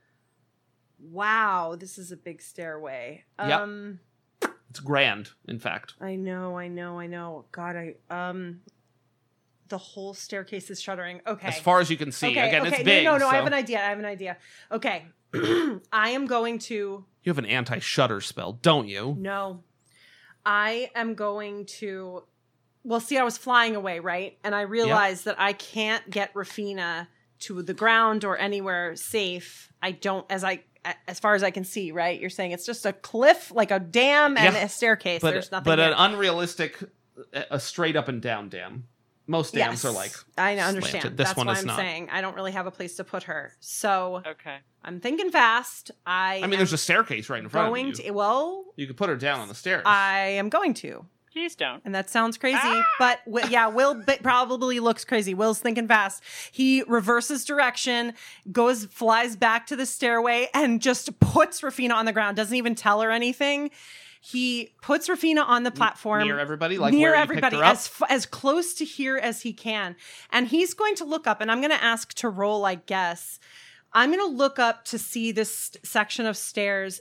Wow, this is a big stairway. Yep. It's grand, in fact. I know. God, the whole staircase is shuddering. Okay. As far as you can see. Okay, Again, okay. it's big. No, so I have an idea. Okay. I am going to... You have an anti-shutter spell, don't you? No. I am going to... Well, see, I was flying away, right? And I realized that I can't get Rafina to the ground or anywhere safe. I don't, as far as I can see, right? You're saying it's just a cliff, like a dam and a staircase. There's nothing But there. an unrealistic, a straight up and down dam. Most dams are like I understand. slanted. This That's one why is I'm not. saying I don't really have a place to put her. So Okay. I'm thinking fast. I mean, there's a staircase right in front of you. You could put her down on the stairs. I am going to. Please don't. And that sounds crazy, but Will probably looks crazy. Will's thinking fast. He reverses direction, flies back to the stairway, and just puts Rafina on the ground. Doesn't even tell her anything. He puts Rafina on the platform near everybody, like near where everybody, you picked her up? as close to here as he can. And he's going to look up, and I'm going to ask to roll, I guess. I'm going to look up to see this section of stairs.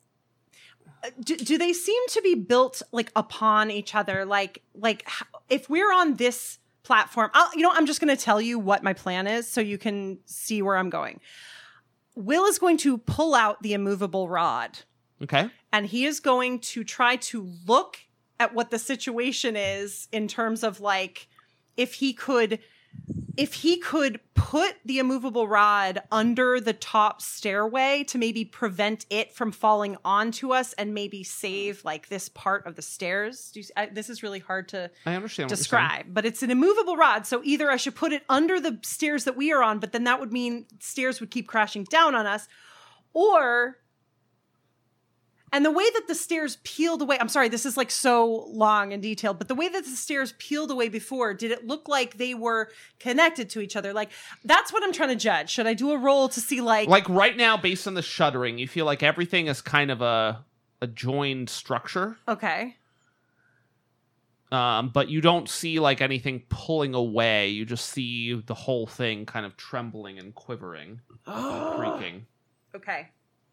Do they seem to be built like upon each other? Like if we're on this platform, I'm just going to tell you what my plan is so you can see where I'm going. Will is going to pull out the immovable rod. Okay. And he is going to try to look at what the situation is in terms of like if he could put the immovable rod under the top stairway to maybe prevent it from falling onto us and maybe save like this part of the stairs. This is really hard to I understand what describe, but it's an immovable rod. So either I should put it under the stairs that we are on, but then that would mean stairs would keep crashing down on us, and the way that the stairs peeled away, I'm sorry, this is like so long and detailed, but the way that the stairs peeled away before, did it look like they were connected to each other? Like, that's what I'm trying to judge. Should I do a roll to see like... Like right now, based on the shuddering, you feel like everything is kind of a joined structure. Okay. But you don't see like anything pulling away. You just see the whole thing kind of trembling and quivering, creaking. Okay.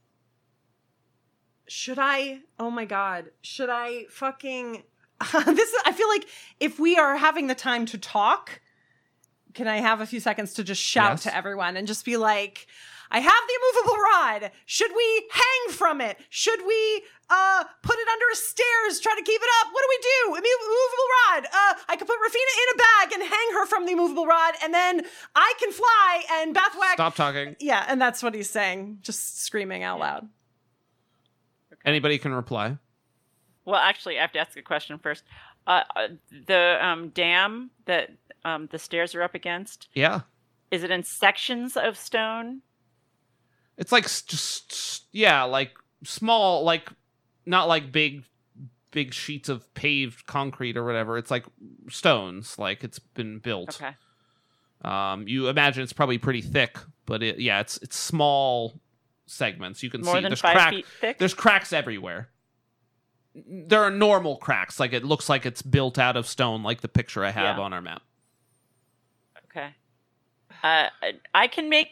Should I? Oh my god! Should I fucking? I feel like if we are having the time to talk, can I have a few seconds to just shout to everyone and just be like, "I have the immovable rod. Should we hang from it? Should we put it under stairs? Try to keep it up? What do we do? Immovable rod. I could put Rafina in a bag and hang her from the immovable rod, and then I can fly and Bathwax. Stop talking. Yeah, and that's what he's saying, just screaming out loud. Anybody can reply. Well, actually, I have to ask a question first. The dam that the stairs are up against, Yeah. is it in sections of stone? It's like like small, like not like big sheets of paved concrete or whatever. It's like stones, like it's been built. Okay. You imagine it's probably pretty thick, but it's small segments. You can More see than there's 5 feet thick? There's cracks everywhere. There are normal cracks, like it looks like it's built out of stone, like the picture I have on our map. Okay. I can make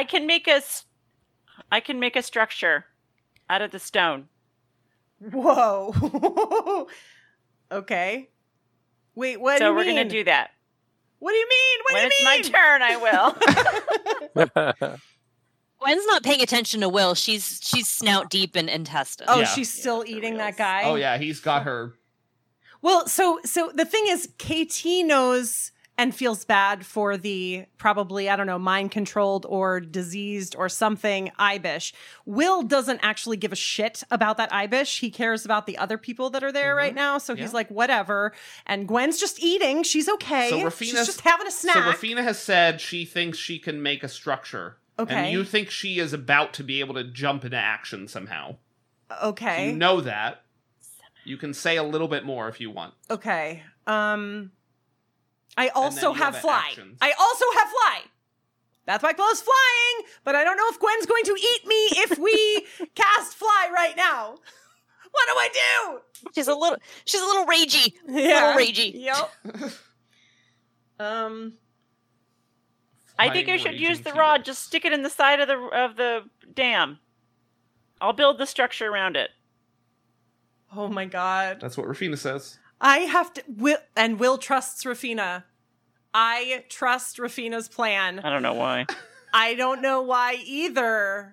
a structure out of the stone. Whoa. Okay. Wait, what do you mean? So we're going to do that. What do you mean? When it's my turn, I will. Gwen's not paying attention to Will. She's snout deep in intestine. Oh, Yeah. she's still for eating reals. that guy. Oh yeah, he's got her. Well, so the thing is, KT knows and feels bad for the probably, I don't know, mind controlled or diseased or something Ibish. Will doesn't actually give a shit about that Ibish. He cares about the other people that are there right now. So he's Yeah. like, whatever. And Gwen's just eating. She's okay. So She's Rafina's just having a snack. So Rafina has said she thinks she can make a structure. Okay. And you think she is about to be able to jump into action somehow. Okay. You know that. You can say a little bit more if you want. Okay. I also you have have fly. actions. I also have fly. That's why Glow's flying, but I don't know if Gwen's going to eat me if we cast fly right now. What do I do? She's a little ragey. Yeah. Little ragey. Yep. I think I should use the rod. Just stick it in the side of the dam. I'll build the structure around it. Oh my god. That's what Rafina says. I have to Will trusts Rafina. I trust Rafina's plan. I don't know why. I don't know why either.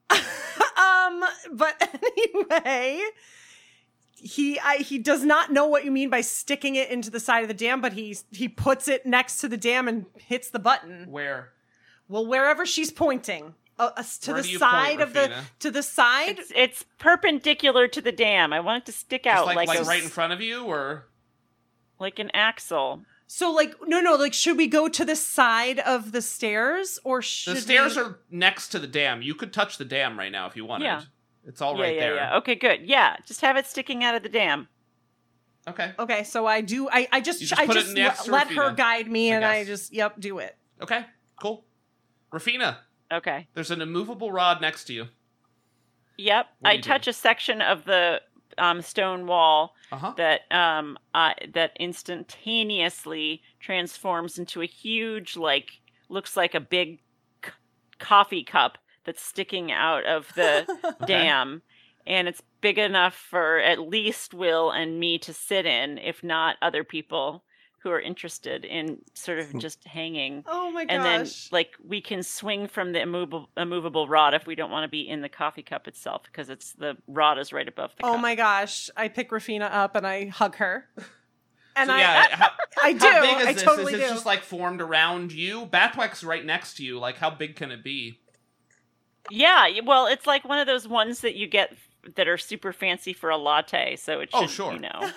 But anyway, he does not know what you mean by sticking it into the side of the dam, but he puts it next to the dam and hits the button. Where? Well, wherever she's pointing, to Where the do you side point, of the Rafina? to the side. It's perpendicular to the dam. I want it to stick Just out like a, right in front of you, or like an axle. So like no, like should we go to the side of the stairs or should the stairs we... are next to the dam. You could touch the dam right now if you wanted. Yeah. It's all Yeah, right yeah, there. yeah. Okay, good. Yeah, just have it sticking out of the dam. Okay. Okay, so I do. I just You just put it next to let her Rafina, guide me, I and I guess. just do it. Okay. Cool. Rafina, Okay. there's an immovable rod next to you. Yep. What do I you do? touch a section of the stone wall Uh-huh. that instantaneously transforms into a huge, looks like a big coffee cup that's sticking out of the dam, and it's big enough for at least Will and me to sit in, if not other people who are interested in sort of just hanging. Oh my gosh! And then, we can swing from the immovable rod if we don't want to be in the coffee cup itself, because the rod is right above the cup. Oh my gosh! I pick Rafina up and I hug her. And So, yeah, I do. How big is I this? totally Is it do. just formed around you? Batwack's right next to you. Like, how big can it be? Yeah, well, it's like one of those ones that you get that are super fancy for a latte, so it should, Oh, sure.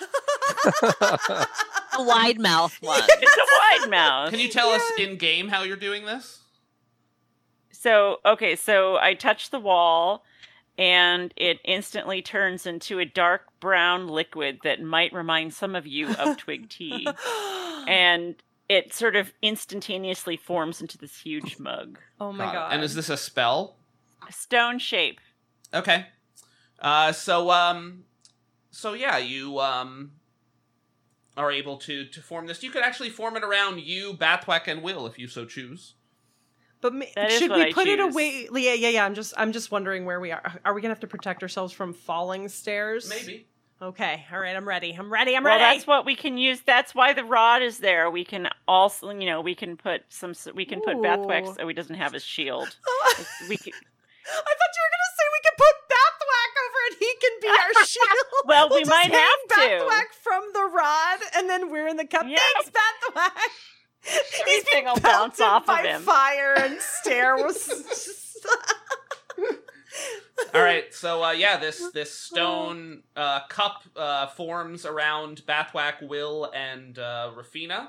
A wide mouth one. It's a wide mouth. Can you tell us in game how you're doing this? So I touch the wall, and it instantly turns into a dark brown liquid that might remind some of you of twig tea. And it sort of instantaneously forms into this huge mug. Oh my Got it. god! And is this a spell? Stone shape. Okay. So yeah, you are able to form this. You could actually form it around you, Bathwack, and Will if you so choose. But That is should what we I put it choose. away? Yeah. I'm just wondering where we are. Are we gonna have to protect ourselves from falling stairs? Maybe. Okay. All right. I'm ready. I'm ready. Well, that's what we can use. That's why the rod is there. We can also, we can put Bathwax. Oh, he doesn't have his shield. We can, I thought you were gonna say we could put Bathwack over and he can be our shield. Well, we just might hang have to. Bathwack from the rod, and then we're in the cup. Yep. Thanks, Bathwack. He's being Everything will bounce pelted off of by him. fire and stare was. All right. So this stone cup forms around Bathwack, Will, and Rafina.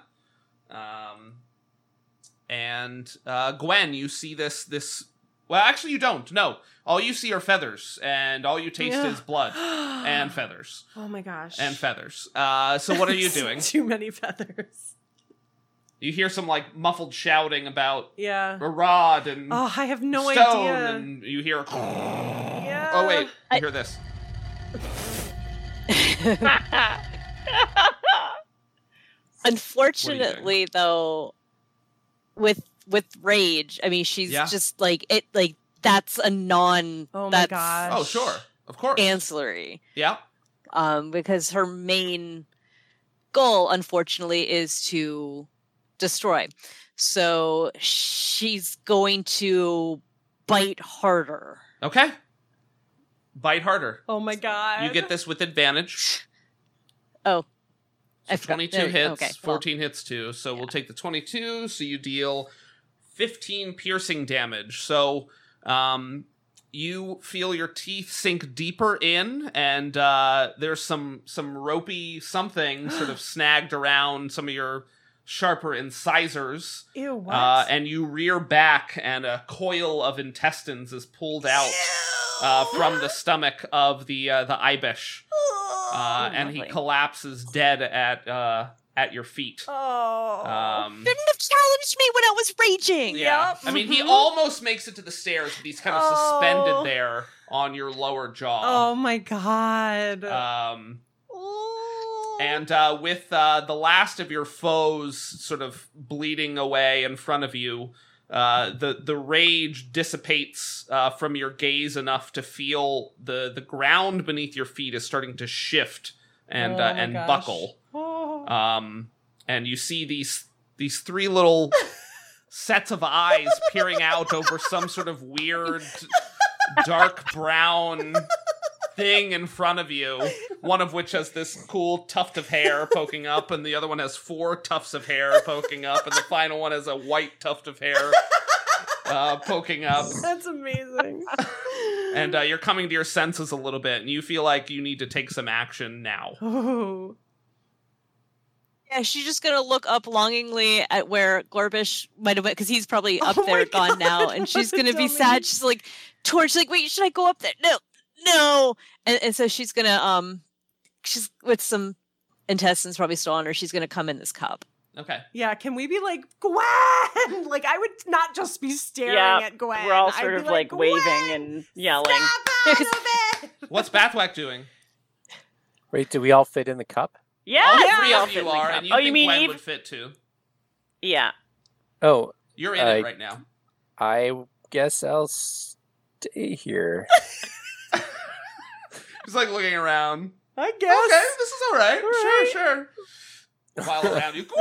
And Gwen, you see this. Well, actually, you don't. No, all you see are feathers, and all you taste Yeah. is blood and feathers Oh my gosh. and feathers. So what are you doing? Too many feathers. You hear some muffled shouting about Yeah. a rod and Oh, I have no stone, idea. and you hear. Yeah. Oh wait, you hear this. Unfortunately, though, with rage, I mean, she's Yeah. just that's a non. Oh my that's gosh. Oh sure, of course. ancillary. Yeah. Because her main goal, unfortunately, is to destroy. So she's going to bite harder. Okay. Bite harder. Oh my god. You get this with advantage. Oh. So I forgot. 22 There- hits, okay, well. 14 hits too. So we'll take the 22. So you deal 15 piercing damage. So you feel your teeth sink deeper in, and there's some ropey something sort of snagged around some of your sharper incisors. Ew, what? And you rear back, and a coil of intestines is pulled out from the stomach of the Ibish. And he lovely. collapses dead at your feet. Oh. Shouldn't have challenged me when I was raging. Yeah. Yep. I mean, he almost makes it to the stairs, but he's kind of suspended there on your lower jaw. Oh my god. And with the last of your foes sort of bleeding away in front of you, the rage dissipates from your gaze enough to feel the ground beneath your feet is starting to shift and Oh my and gosh. buckle. Oh. And you see these three little sets of eyes peering out over some sort of weird dark brown thing in front of you, one of which has this cool tuft of hair poking up, and the other one has 4 tufts of hair poking up, and the final one has a white tuft of hair poking up. That's amazing. And you're coming to your senses a little bit, and you feel like you need to take some action now. Oh. Yeah, she's just gonna look up longingly at where Glorbish might have went, because he's probably up Oh there my gone now, God, and she's what a gonna be dummy. sad. She's like, Torch, like, wait, should I go up there? No. And so she's gonna she's with some intestines probably still on her. She's gonna come in this cup. Okay. Yeah, can we be like, Gwen? Like, I would not just be staring Yeah, at Gwen. We're all I'd sort be of like waving "Gwen, and yelling. Stop out of it! What's Bathwack doing? Wait, do we all fit in the cup? Yeah, All we 3 all of fit you in the are, cup. and you Oh, think you mean Gwen Eve? would fit too. Yeah. Oh, You're in it right now. I guess I'll stay here. He's like looking around. I guess. Okay, this is all right. All right. Sure. While around you,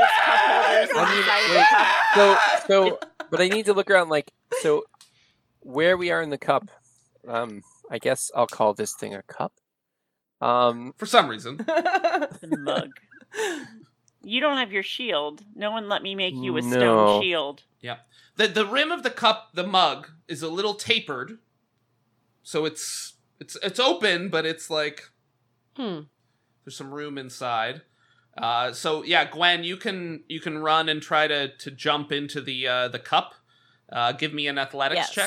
So, but I need to look around. Like, so where we are in the cup. I guess I'll call this thing a cup. for some reason. The mug. You don't have your shield. No one let me make you a No. stone shield. The rim of the cup, the mug, is a little tapered, so it's open, but it's like there's some room inside. So yeah, Gwen, you can run and try to jump into the cup. Give me an athletics check.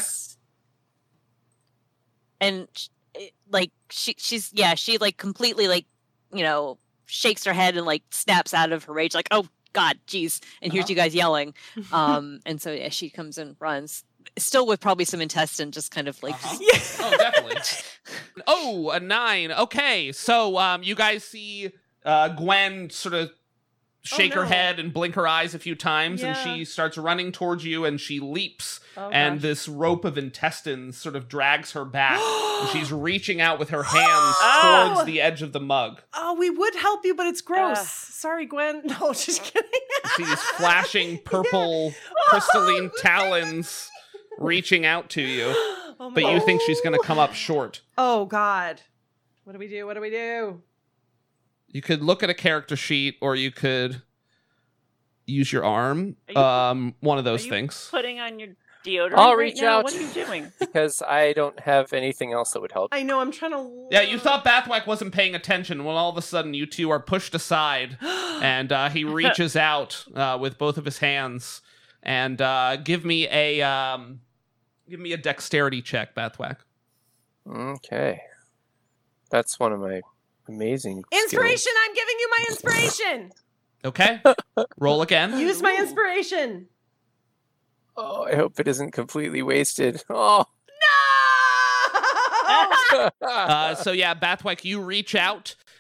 And like she like completely like, you know, shakes her head and like snaps out of her rage, like, oh God, geez, and here's you guys yelling. And so yeah, she comes and runs, still with probably some intestine, just kind of like Oh, definitely. Oh, a 9. Okay, so you guys see Gwen sort of shake her no. head and blink her eyes a few times, and Yeah. she starts running towards you, and she leaps, Oh, and gosh. this rope of intestines sort of drags her back, and she's reaching out with her hands Oh! towards the edge of the mug. Oh, we would help you, but it's gross. Ugh. Sorry, Gwen. No, just kidding. See these flashing purple crystalline talons reaching out to you, Oh, but my you God. think she's going to come up short. Oh, God. What do we do? What do we do? You could look at a character sheet, or you could use your arm. One of those Are you things. putting on your deodorant I'll right reach now? out. What are you doing? Because I don't have anything else that would help. I know, I'm trying to... Yeah, you thought Bathwack wasn't paying attention when all of a sudden you two are pushed aside, and he reaches out with both of his hands and give me a dexterity check, Bathwack. Okay. That's one of my amazing Inspiration! skills. I'm giving you my inspiration! Okay, roll again. Use my inspiration! Oh, I hope it isn't completely wasted. Oh. No! So yeah, Bathwack, you reach out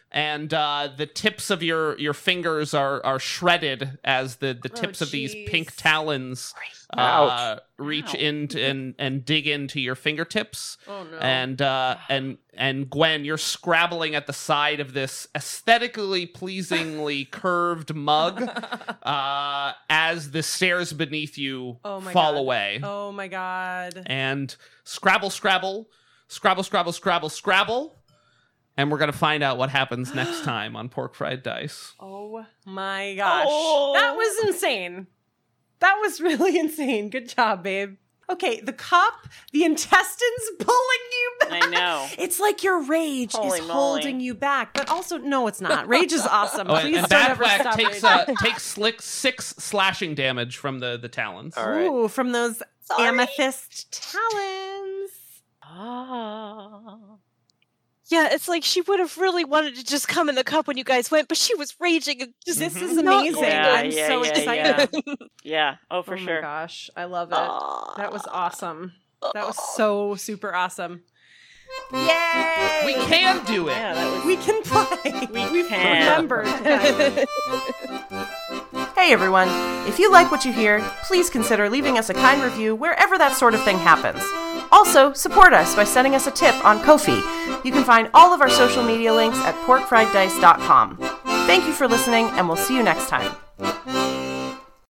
and the tips of your fingers are shredded as the tips of these jeez. pink talons Ouch. reach Ow. into and dig into your fingertips. Oh no. And Gwen, you're scrabbling at the side of this aesthetically pleasingly curved mug as the stairs beneath you Oh my fall God. away. Oh my god. And scrabble, scrabble, scrabble, scrabble, scrabble, scrabble. And we're going to find out what happens next time on Pork Fried Dice. Oh my gosh. Oh. That was insane. That was really insane. Good job, babe. Okay, the cup, the intestines pulling you back. I know. It's like your rage Holy is moly. holding you back, but also, no, it's not. Rage is awesome. Oh, Please and don't Bad ever Quack stop takes, raging. takes 6 slashing damage from the talons. All right. Ooh, from those Sorry. amethyst talons. Oh. Yeah, it's like she would have really wanted to just come in the cup when you guys went, but she was raging and just This Mhm. is not amazing. going Yeah, I'm yeah, so yeah, excited. Yeah. Oh, for oh sure. my gosh, I love it. That was awesome. That was so super awesome. Yay! We can do it. Yeah, that was. We can play. We can. Remembered. Hey everyone! If you like what you hear, please consider leaving us a kind review wherever that sort of thing happens. Also, support us by sending us a tip on Ko-fi. You can find all of our social media links at porkfrieddice.com. Thank you for listening, and we'll see you next time.